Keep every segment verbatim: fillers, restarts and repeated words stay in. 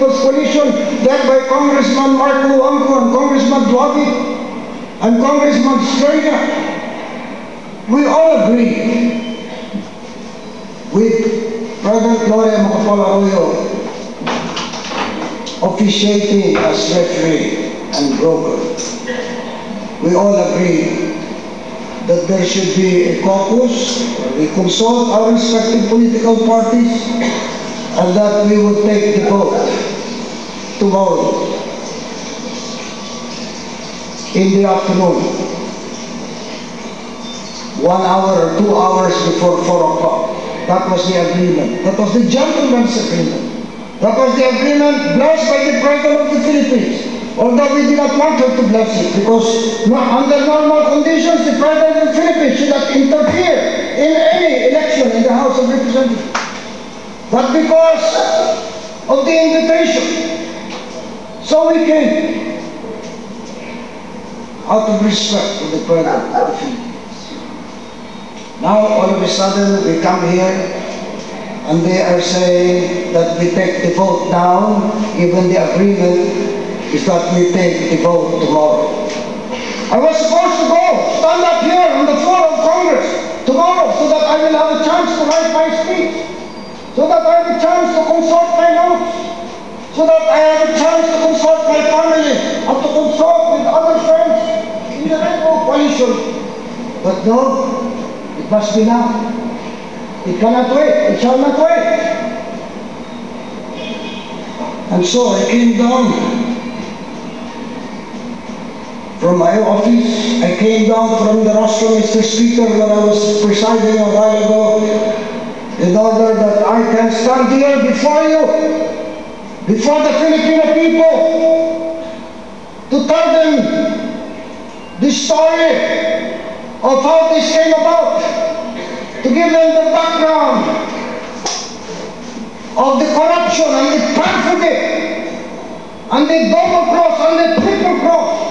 People's Coalition, led by Congressman Mark Luango and Congressman Duabi and Congressman Estrella, we all agree with President Gloria Macapagal-Arroyo officiating as referee and broker. We all agree that there should be a caucus where we consult our respective political parties and that we will take the vote tomorrow in the afternoon, one hour or two hours before four o'clock. That was the agreement. That was the gentleman's agreement. That was the agreement blessed by the President of the Philippines. Although we did not want her to bless it, because under normal conditions, the President of the Philippines should not interfere in any election in the House of Representatives. But because of the invitation, so we came out of respect for the President of the Philippines. Now, all of a sudden, we come here and they are saying that we take the vote now, even the agreement is that we take the vote tomorrow. I was supposed to go, stand up here on the floor of Congress tomorrow so that I will have a chance to write my speech, so that I have a chance to consult my notes, so that I have a chance to consult my family and to consult with other friends in the Rainbow Coalition. But no, it must be now. It cannot wait. It shall not wait. And so I came down from my office. I came down from the rostrum, Mister Speaker, when I was presiding a while ago, in order that I can stand here before you, before the Filipino people, to tell them the story of how this came about, to give them the background of the corruption and the perfidy and the double cross and the triple cross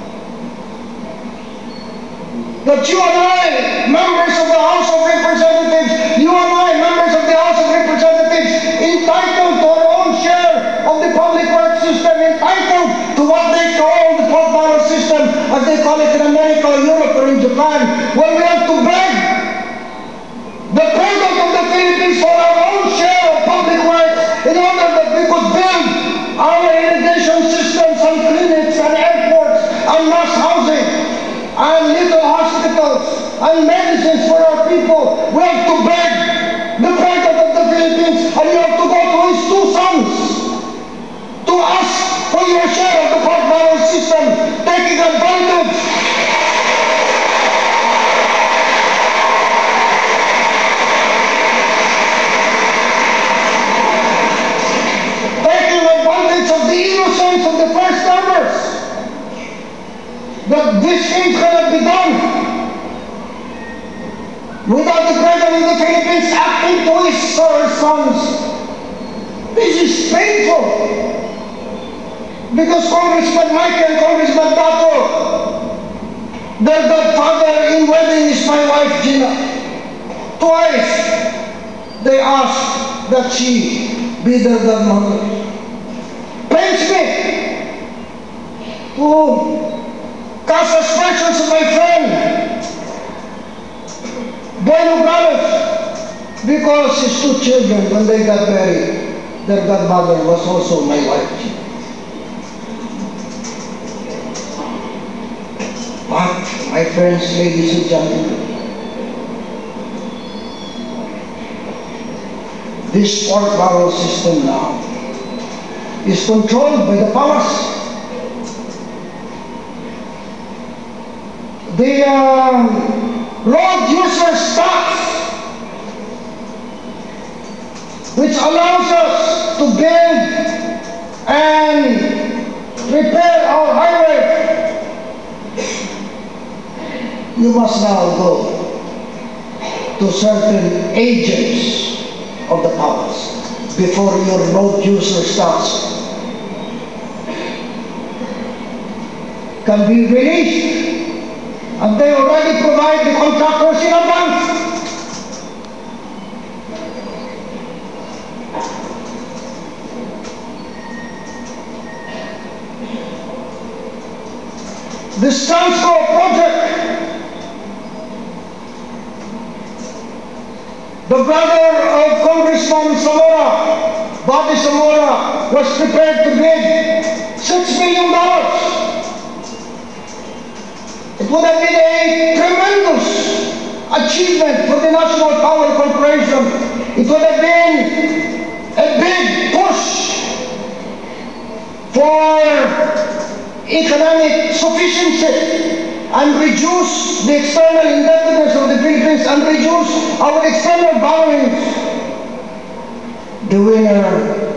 that you and I, members of the House of Representatives, you and I, members of the House of Representatives, entitled to our own share of the public works system, entitled to what they call the pork barrel system, as they call it in America, Europe, or in Japan, when we have to beg the President of the Philippines for our own share of public works in order that we could build our irrigation systems and clinics and airports and mass housing and little hospitals and medicines for our people. We have to beg the President of the Philippines, and you have to go to his two sons to ask for your share of the pork barrel system, taking advantage taking advantage of the innocence of the first timers, that these things cannot be done without the President of the Philippines acting to his or her sons. This is painful, because Congressman Mike and Congressman Tato, their godfather in wedding is my wife Gina. Twice they asked that she be their godmother. Pains me to cast aspersions on my friend Boy Nogales, because his two children, when they got married, their godmother was also my wife. But, my friends, ladies and gentlemen, this pork barrel system now is controlled by the powers. The uh, road users tax, which allows us to build and repair our highway, you must now go to certain agents of the powers before your road user tax can be released. And they already provide the contractors in advance. this Transco project. The brother of Congressman Zamora, Bobby Zamora, was prepared to bid six million dollars. It would have been a tremendous achievement for the National Power Corporation. It would have been a big push for economic sufficiency and reduce the external indebtedness of the Philippines and reduce our external borrowings. The winner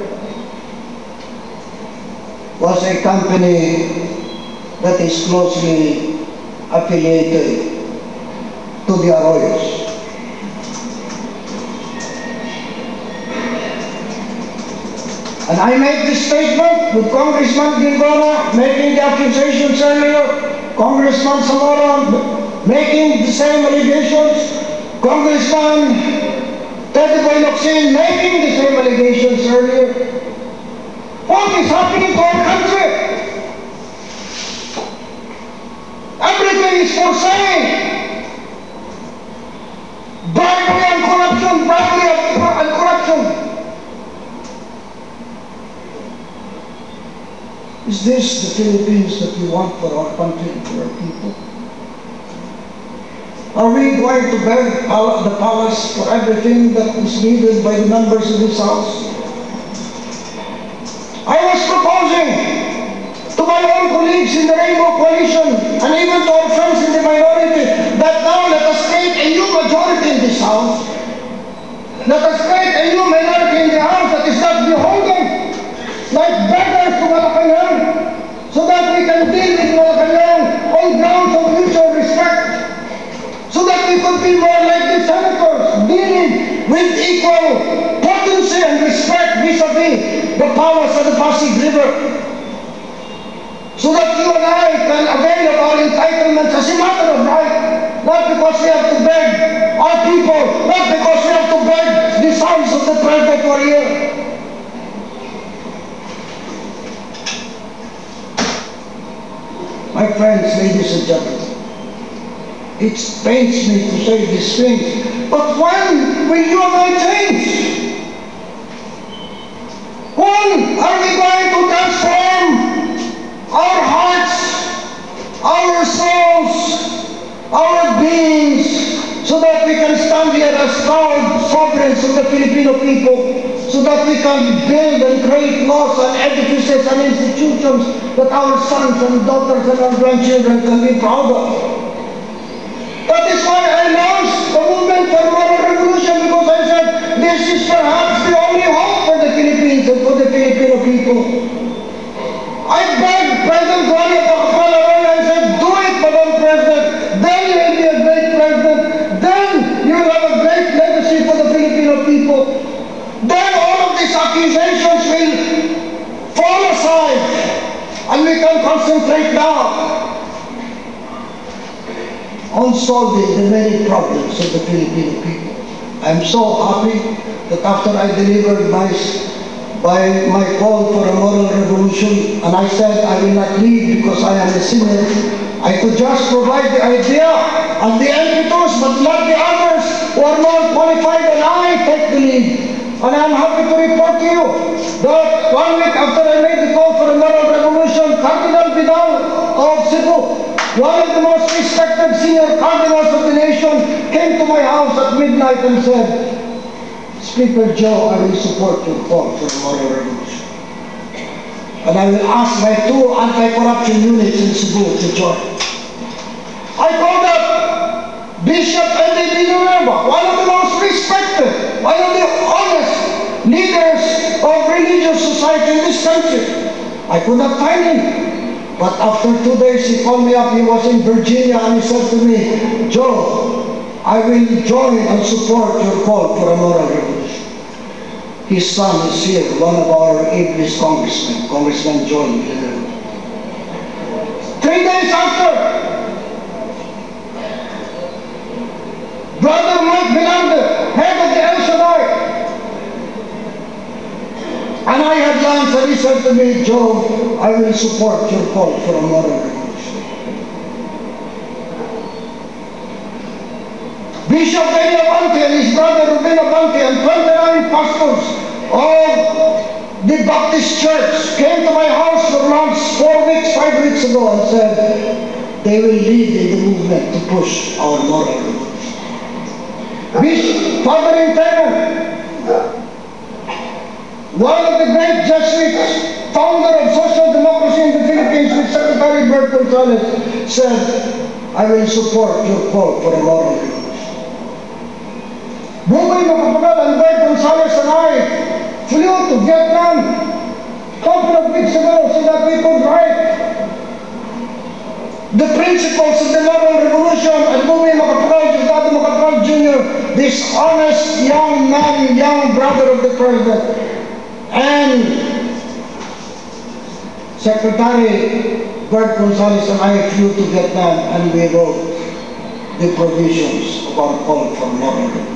was a company that is closely affiliated to the Arroyos. And I made this statement with Congressman Gingona making the accusations earlier, Congressman Zamora making the same allegations, Congressman Teddy Boy Locsin making the same allegations earlier. What is happening to our country? Everything is for sale. Bribery and corruption, bribery and corruption. Is this the Philippines that we want for our country and for our people? Are we going to beg the palace for everything that is needed by the members of this House? I was proposing to my own colleagues in the Rainbow Coalition and even to our friends in the minority that now let us create a new majority in this House. Let us create a new minority in the House that is not beholden like beggars to Malacanang, so that we can deal with Malacanang on grounds of mutual respect, so that we could be more like the senators, dealing with equal potency and respect vis-a-vis the powers of the Pasig River, so that you and I can avail of our entitlements as a matter of right, not because we have to beg our people, not because we have to beg the sons of the private warrior. My friends, ladies and gentlemen, it pains me to say these things, but when will you and I change? When are we going to transform our hearts, our souls, our beings, so that we can stand here as proud sovereigns of the Filipino people, so that we can build and create laws and edifices and institutions that our sons and daughters and our grandchildren can be proud of. That is why I launched the movement for moral revolution, because I said this is perhaps the only hope for the Philippines and for the Filipino people. I begged President Gloria Macapagal-Arroyo and said, do it, Madam President. Then you will be a great president. Then you will have a great legacy for the Filipino people. Then all of these accusations will fall aside and we can concentrate now on solving the many problems of the Filipino people. I'm so happy that after I delivered my, by my call for a moral revolution, and I said I will not lead because I am a sinner, I could just provide the idea and the impetus, but let the others who are more qualified than I take the lead. And I'm happy to report to you that one week after I made the call for a moral revolution, Cardinal Vidal of Cebu, one of the most respected senior cardinals of the nation, came to my house at midnight and said, Speaker Joe, I will support your call for a moral revolution. And I will ask my two anti-corruption units in Cebu to join. I called up Bishop Eddie Villanueva, one of the most respected, one of the honest leaders of religious society in this country. I could not find him. But after two days, he called me up. He was in Virginia, and he said to me, Joe, I will join and support your call for a moral revolution. His son is here, one of our English congressmen, Congressman John Villanueva. Three days after, Brother Mike Belanger, head of the El Shaddai, and I had lunch, and he said to me, Joe, I will support your call for a moral revolution. Bishop Benny Abante and his brother Ruben Abante and twenty-nine pastors of the Baptist Church came to my house for lunch four weeks, five weeks ago and said they will lead in the movement to push our moral revolution. Bishop Father Intendant, one of the great Jesuits, founder of social democracy in the Philippines, with Secretary Bert Gonzales, said, I will support your call for a moral revolution. Buboy Macapagal and Bert Gonzales and I flew to Vietnam a couple of weeks ago so that we could write the principles of the moral revolution. And Buboy Macapagal, Josado Macapagal Junior, this honest young man, young brother of the president, and Secretary Bert Gonzales and I flew to Vietnam and we wrote the provisions of our call for moral revolution.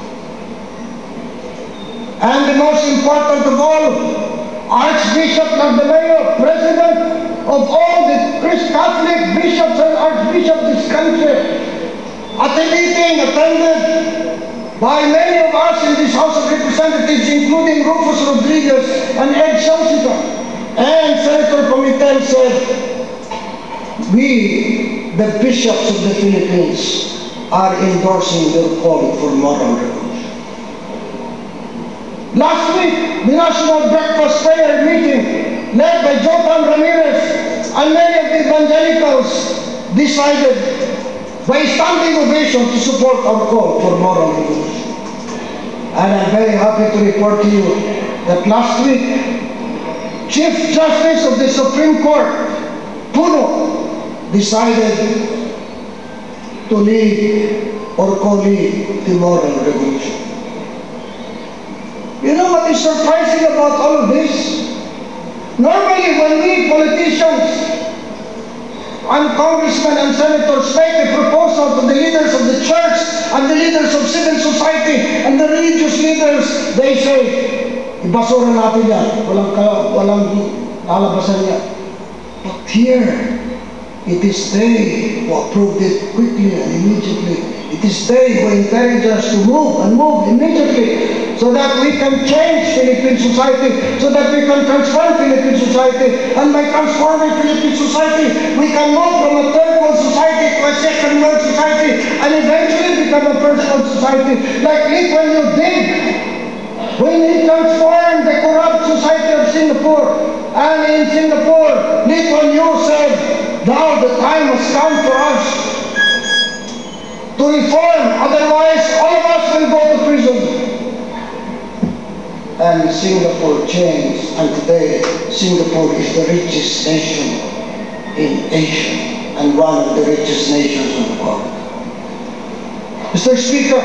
And the most important of all, Archbishop Nagdalayo, President of all the Christ Catholic bishops and archbishops of this country, at a meeting attended by many of us in this House of Representatives, including Rufus Rodriguez and Ed Shalcita, and Senator Comitel said, we, the bishops of the Philippines, are endorsing their call for moral revolution. Last week, the National Breakfast Prayer Meeting, led by Jotan Ramirez and many of the evangelicals, decided by standing ovation to support our call for moral revolution. And I'm very happy to report to you that last week, Chief Justice of the Supreme Court, Puno, decided to lead or co-lead the moral revolution. You know what is surprising about all of this? Normally when we politicians and congressmen and senators make a proposal to the leaders of the church and the leaders of civil society and the religious leaders, they say, ibasura natin yan, walang, walang lalabasan yan. But here, it is they who approved it quickly and immediately. It is they who encourage us to move and move immediately so that we can change Philippine society, so that we can transform Philippine society. And by transforming Philippine society, we can move from a third world society to a second world society and eventually become a first world society. Like Lee Kuan Yew did when he transformed the corrupt society of Singapore. And in Singapore, Lee Kuan Yew said, now the time has come for us to reform, otherwise all of us will go to prison. And Singapore changed, and today Singapore is the richest nation in Asia and one of the richest nations in the world. Mister Speaker,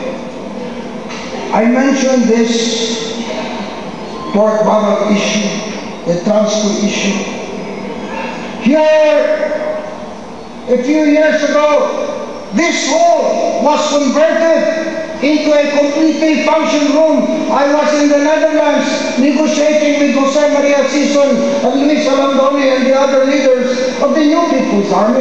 I mentioned this pork barrel issue, the transfer issue. Here, a few years ago, this hall was converted into a completely functioning room. I was in the Netherlands negotiating with Jose Maria Sison and Luis Alandoni and the other leaders of the New People's Army.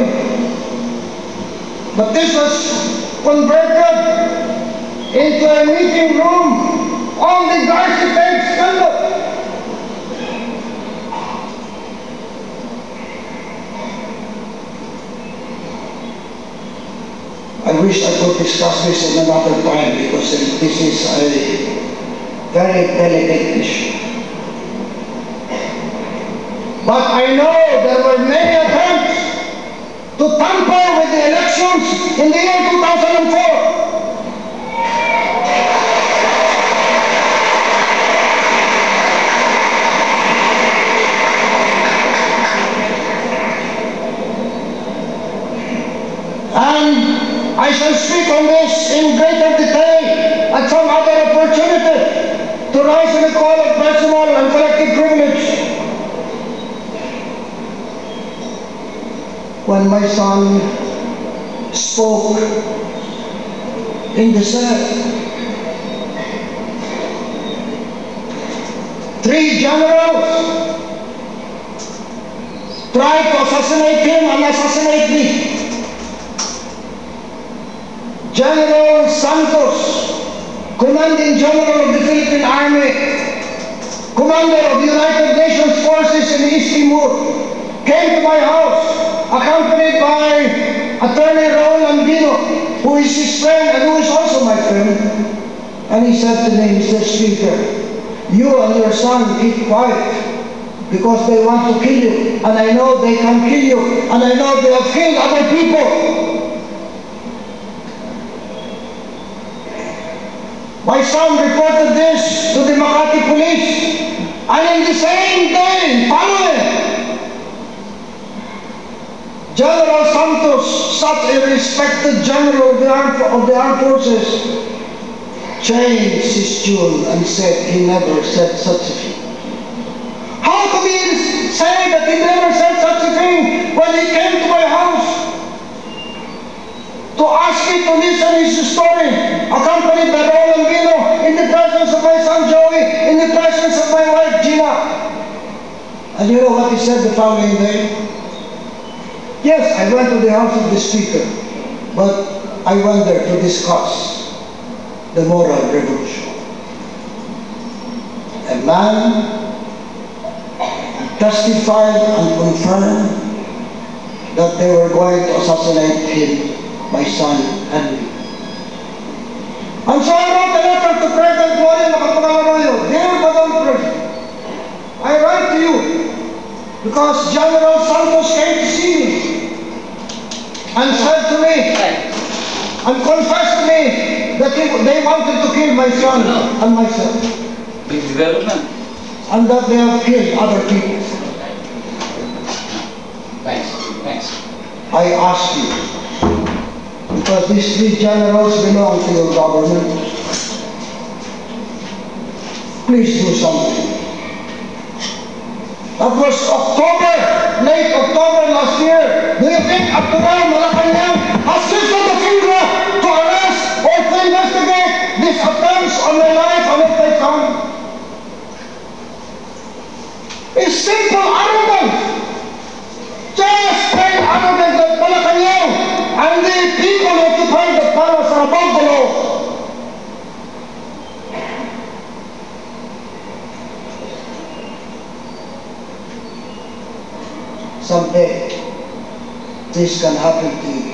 But this was converted into a meeting room on the Garci Tank scandal. I wish I could discuss this in another time because this is a very delicate issue. But I know there were many attempts to tamper with the elections in the year two thousand four. And I shall speak on this in greater detail at some other opportunity to rise in the call of personal and collective privilege. When my son spoke in the Senate, three generals tried to assassinate him and assassinate me. General Santos, Commanding General of the Philippine Army, Commander of the United Nations Forces in East Timor, came to my house, accompanied by Attorney Raul Andino, who is his friend and who is also my friend. And he said to me, Mister Speaker, you and your son keep quiet because they want to kill you. And I know they can kill you. And I know they have killed other people. My son reported this to the Makati police. And in the same day, following, General Santos, such a respected general of the armed, of the armed forces, changed his tune and said he never said such a thing. How could he say that he never said such a thing when he came to my house to ask me to listen his story, accompanied by Roland Vino, in the presence of my son Joey, in the presence of my wife Gina? And you know what he said the following day? Yes, I went to the house of the Speaker, but I went there to discuss the moral revolution. A man testified and confirmed that they were going to assassinate him, my son Henry. And so I wrote a letter to President Gloria Macapagal-Arroyo. Dear Madam President, I write to you because General Santos came to see me and said to me and confessed to me that he, they wanted to kill my son and myself. Big development. And that they have killed other people. Thanks. Thanks. I ask you, because these three generals belong to your government, please do something. That was October, late October last year. Do you think up to now Malacanang has lifted the finger to arrest or to investigate these attempts on my life and of my son? It's simple arrogance. Just plain arrogance that Malacanang and the people who occupy the palace are above the law. Someday, this can happen to you.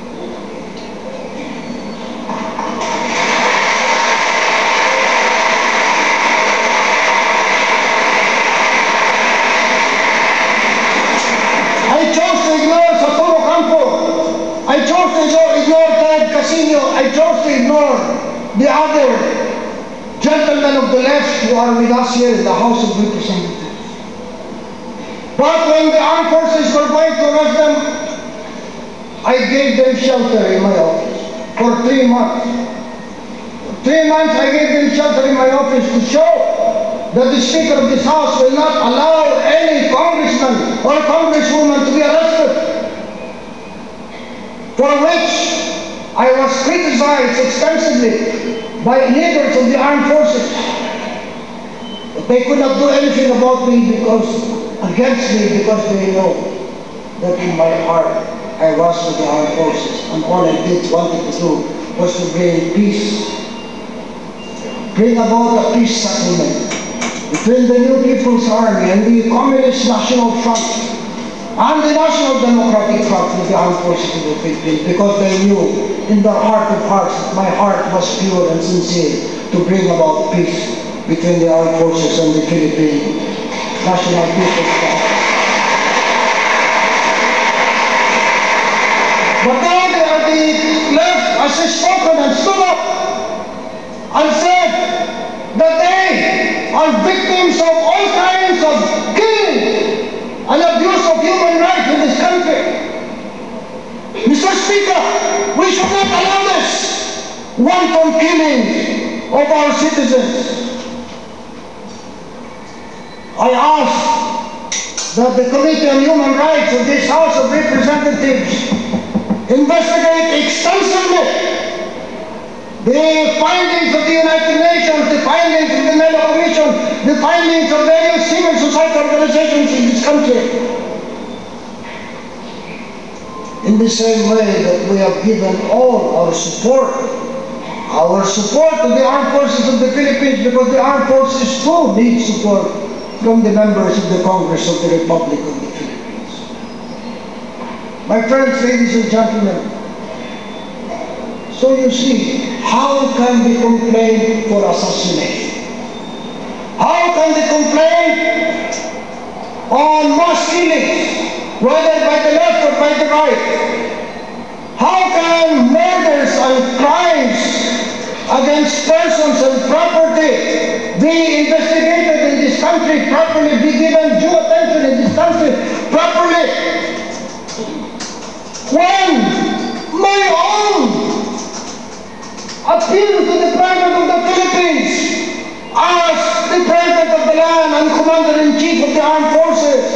I chose to ignore Saturo Campo. I chose to ignore, ignore Ted Casino. I chose to ignore the other gentlemen of the left who are with us here in the House of Representatives. But when the armed forces were going to arrest them, I gave them shelter in my office for three months. For three months I gave them shelter in my office to show that the Speaker of this House will not allow any congressman or congresswoman to be arrested, for which I was criticized extensively by leaders of the armed forces. But they could not do anything about me because against me because they know that in my heart I was with the armed forces, and all I did wanted to do was to bring peace, bring about a peace settlement between the New People's Army and the Communist National Front and the National Democratic Front with the armed forces of the Philippines, because they knew in their heart of hearts that my heart was pure and sincere to bring about peace between the armed forces and the Philippine National People's Front. But now they are the left as a spoken and stood up and said that they are victims of all kinds of killing and abuse of human rights in this country. Mister Speaker, we should not allow this wanton killing of our citizens. I ask that the Committee on Human Rights of this House of Representatives investigate extensively the findings of the United Nations, the findings of the Medal Commission, the findings of various civil society organizations in this country. in the same way that we have given all our support, our support to the armed forces of the Philippines, because the armed forces too need support from the members of the Congress of the Republic of the Philippines. My friends, ladies and gentlemen, so you see, how can we complain for assassination? How can they complain on mass killings, whether by the left or by the right? How can murders and crimes against persons and property be investigated in this country properly, be given due attention in this country properly, when my own appeal to the President of the Philippines as the President of the land and Commander-in-Chief of the Armed Forces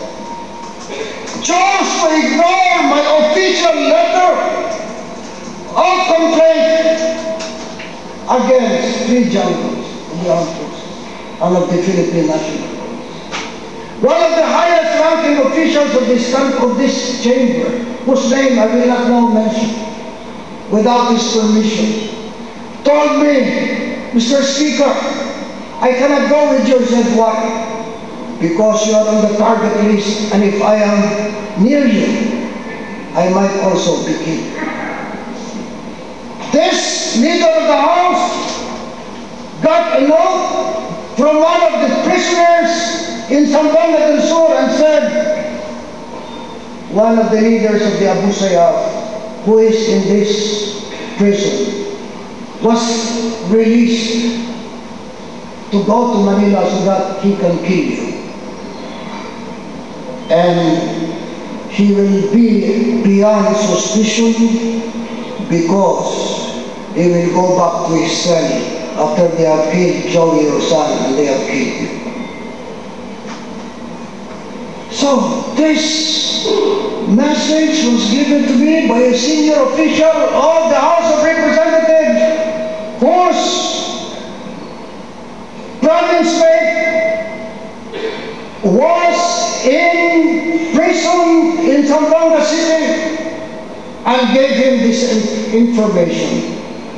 chose to ignore my official letter of complaint against three generals of the Armed Forces and of the Philippine National Police. One of the highest ranking officials of this country, of this chamber, whose name I will not now mention, without his permission, told me, Mister Speaker, I cannot go with you. He said, why? Because you are on the target list, and if I am near you, I might also be killed. This leader of the House got a note from one of the prisoners in Zamboanga del Sur and said, one of the leaders of the Abu Sayyaf, who is in this prison, was released to go to Manila so that he can kill you. And he will be beyond suspicion because he will go back to his cell after they have killed Joey, your son, and they have killed you. So this message was given to me by a senior official of the House of Representatives, whose province mate was in prison in Zamboanga City, and gave him this information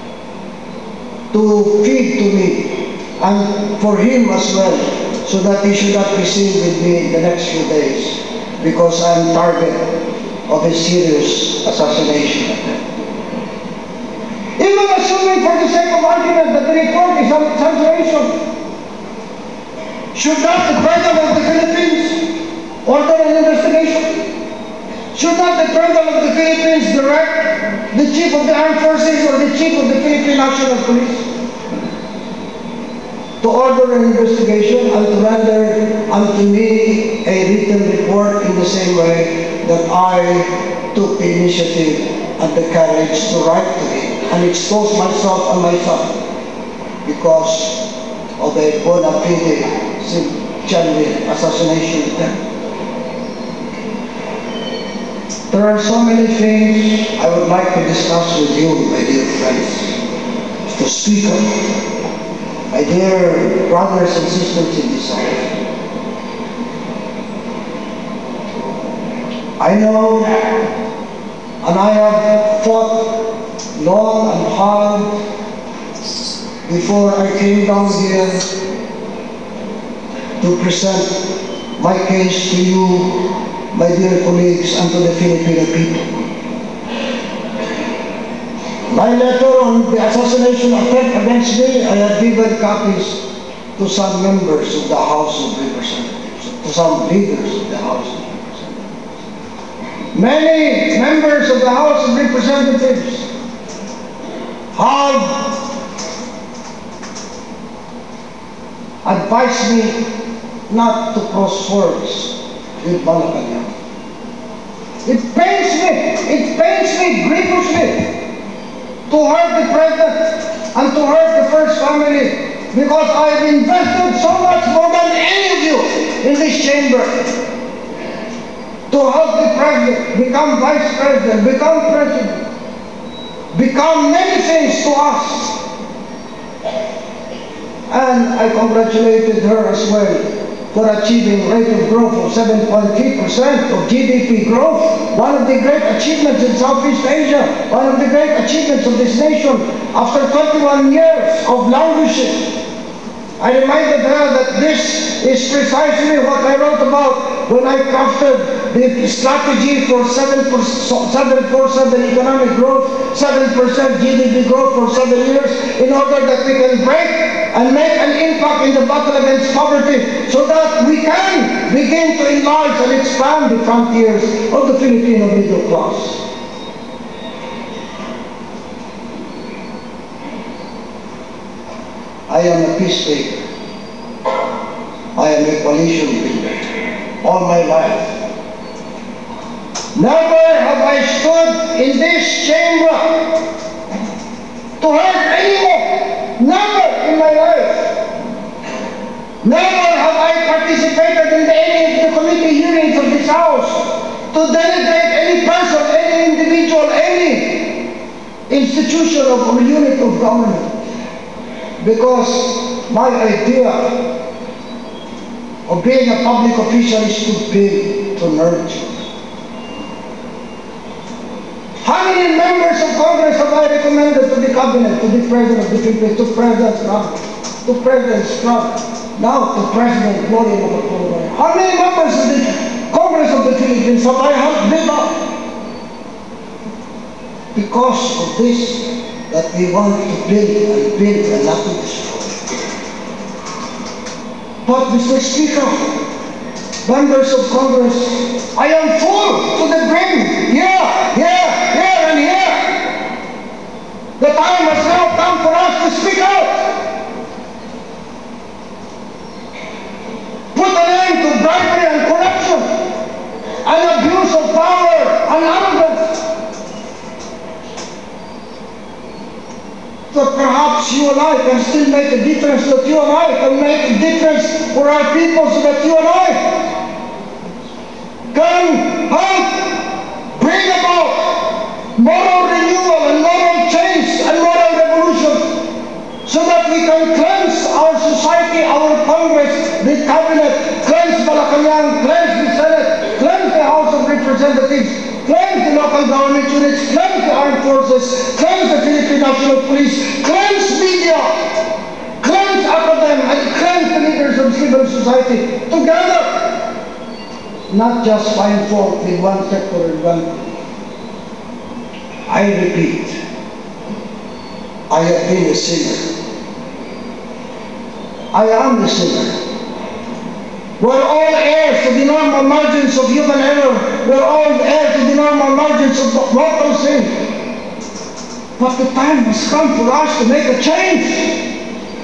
to feed to me and for him as well, so that he should not be seen with me in the next few days, because I am target of a serious assassination attempt. Even assuming for the sake of argument that the report is an exaggeration, should not the President of the Philippines order an investigation? Should not the President of the Philippines direct the Chief of the Armed Forces or the Chief of the Philippine National Police to order an investigation and to render unto me a written report in the same way that I took the initiative and the courage to write to him and expose myself and my son because of a bona fide genuine assassination attempt. There are so many things I would like to discuss with you, my dear friends, Mister Speaker, my dear brothers and sisters in this house. I know, and I have fought long and hard before I came down here to present my case to you, my dear colleagues, and to the Filipino people. My letter on the assassination attempt against me, I had given copies to some members of the House of Representatives, to some leaders of the House of Representatives. Many members of the House of Representatives have advised me not to cross swords with Malacanang. It pains me, it pains me grievously to hurt the President and to hurt the First Family, because I have invested so much more than any of you in this chamber to help the President become Vice President, become President, become many things to us. And I congratulated her as well for achieving rate of growth of seven point three percent of G D P growth, one of the great achievements in Southeast Asia, one of the great achievements of this nation after twenty-one years of languishing. I reminded her that this is precisely what I wrote about when I crafted the strategy for seven forty-seven economic growth, seven percent G D P growth for seven years, in order that we can break and make an impact in the battle against poverty, so that we can begin to enlarge and expand the frontiers of the Filipino middle class. I am a peacemaker. I am a coalition builder all my life. Never have I stood in this chamber to hurt anyone. Never in my life. Never have I participated in any of the committee hearings of this House to denigrate any person, any individual, any institution of, or unit of government. Because my idea of being a public official is to build, to nurture. How many members of Congress have I recommended to the cabinet, to the President of the Philippines, to President Trump, to President Trump, now to President Gloria Macapagal? How many members of the Congress of the Philippines have I helped build up? Because of this, that we want to build and build and not to destroy. But Mister Speaker, members of Congress, I am full to the brim. Yeah, yeah, here and here. The time has now come for us to speak out. Put an end to bribery and corruption and abuse of power and arrogance. That perhaps you and I can still make a difference, that you and I can make a difference for our people, so that you and I can help bring about moral renewal and moral change and moral revolution, so that we can cleanse our society, our Congress, the Cabinet, cleanse Malacanang, cleanse the Senate, cleanse the House of Representatives, cleanse the local government units, cleanse the armed forces, cleanse the Philippine National Police, cleanse media, cleanse academia, and cleanse the leaders of civil society together. Not just find fault in one sector or one. I repeat, I have been a sinner. I am the sinner. We're all heirs to the normal margins of human error. We're all heirs to the normal margins of mortal sin. But the time has come for us to make a change.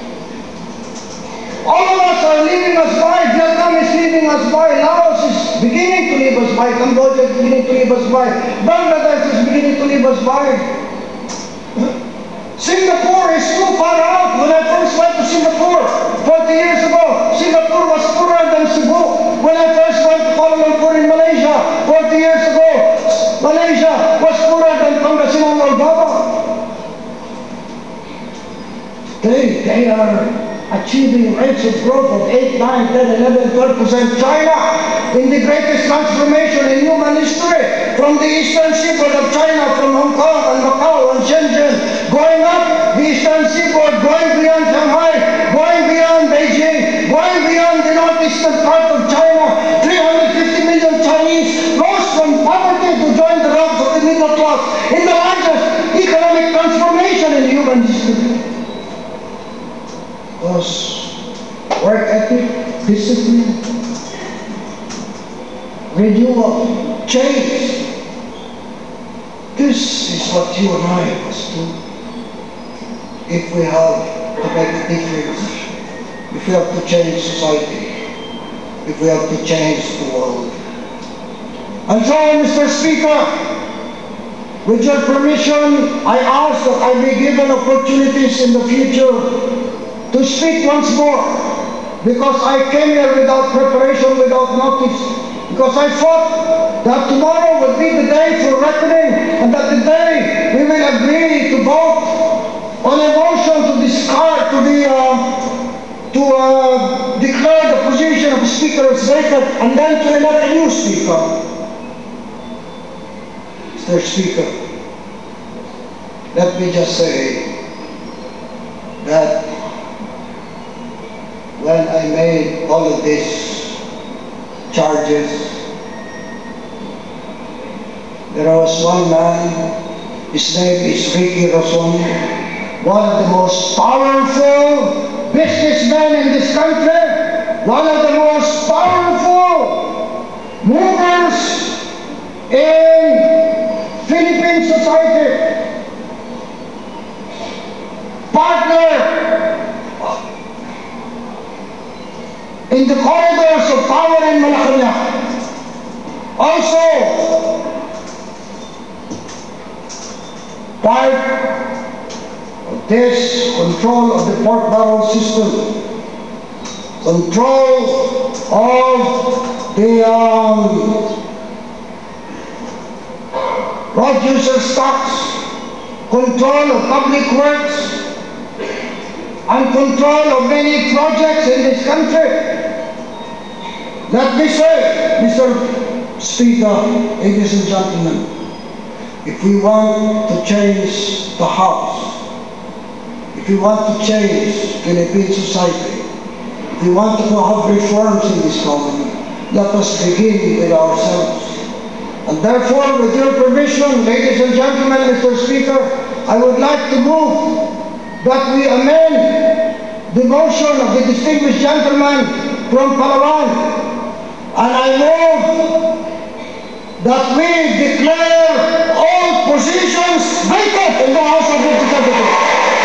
All of us are leaving us by. Vietnam is leaving us by. Laos is beginning to leave us by. Cambodia is beginning to leave us by. Bangladesh is beginning to leave us by. Singapore is too far out. When I first went to Singapore forty years ago, Singapore was poorer than Cebu. When I first went to Kuala Lumpur in Malaysia forty years ago, Malaysia was poorer than Pangasinan or Davao. Today, they are achieving rates of growth of eight, nine, ten, eleven, twelve percent. China, in the greatest transformation in human history, from the eastern seaboard of China, from Hong Kong and Macau and Shenzhen, going up the eastern seaboard, going beyond Shanghai, going beyond Beijing, going beyond the northeastern part of China. three hundred fifty million Chinese rose from poverty to join the ranks of the middle class in the largest economic transformation in human history. Because work ethic, discipline, renewal, change. This is what you and I must do if we have to make a difference, if we have to change society, if we have to change the world. And so, Mister Speaker, with your permission, I ask that I be given opportunities in the future to speak once more, because I came here without preparation, without notice, because I thought that tomorrow would be the day for reckoning, and that the day we will agree to vote on a motion to discard, to the, uh, to to uh, declare the position of Speaker as vacant and then to elect a new Speaker. Mister Speaker, let me just say that when I made all of these charges, there was one man, his name is Ricky Roson, one of the most powerful businessmen in this country, one of the most powerful movers in Philippine society, partner in the corridors of power in Malacanang. Also, part this control of the pork barrel system, control of the um, producer stocks, control of public works, and control of many projects in this country. Let me say, Mister Speaker, ladies and gentlemen, if we want to change the House, if we want to change Philippine society, if we want to have reforms in this government, let us begin with ourselves. And therefore, with your permission, ladies and gentlemen, Mister Speaker, I would like to move that we amend the motion of the distinguished gentleman from Palawan. And I move that we declare all positions vacant in the House of Representatives.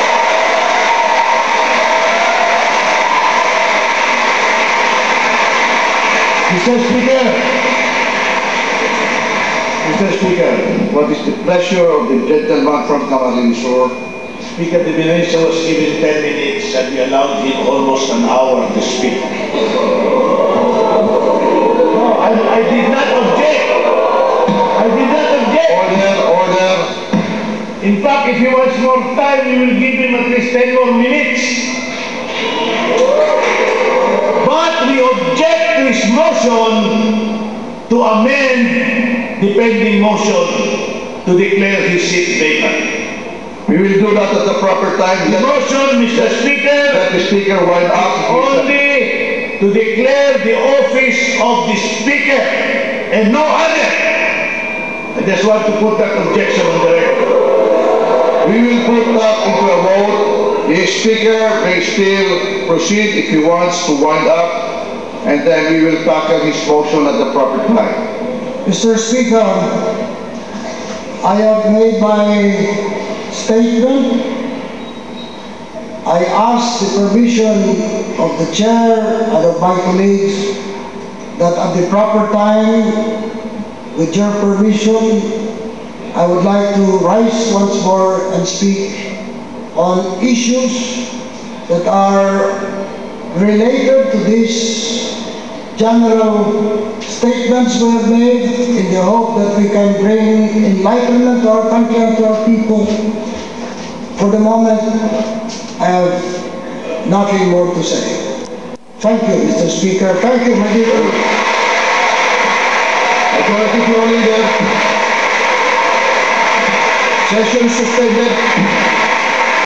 Mister Speaker, Mister Speaker, what is the pleasure of the gentleman from Camarines Sur? Speaker, the minister was given ten minutes and we allowed him almost an hour to speak. No, I, I did not object. I did not object. Order, order. In fact, if he wants more time, we will give him at least ten more minutes. But we object to his motion to amend the pending motion to declare his seat vacant. We will do that at the proper time. The Let, motion, Mister Speaker, let the Speaker wind up. only to declare the office of the Speaker and no other. I just want to put that objection on the record. We will put that into a vote. The Speaker may still proceed if he wants to wind up, and then we will tackle his motion at the proper time. Mister Speaker, I have made my statement. I ask the permission of the chair and of my colleagues that at the proper time, with your permission, I would like to rise once more and speak on issues that are related to these general statements we have made in the hope that we can bring enlightenment to our country and to our people. For the moment, I have nothing more to say. Thank you, Mister Speaker. Thank you, my dear. Majority Floor Leader. Session suspended.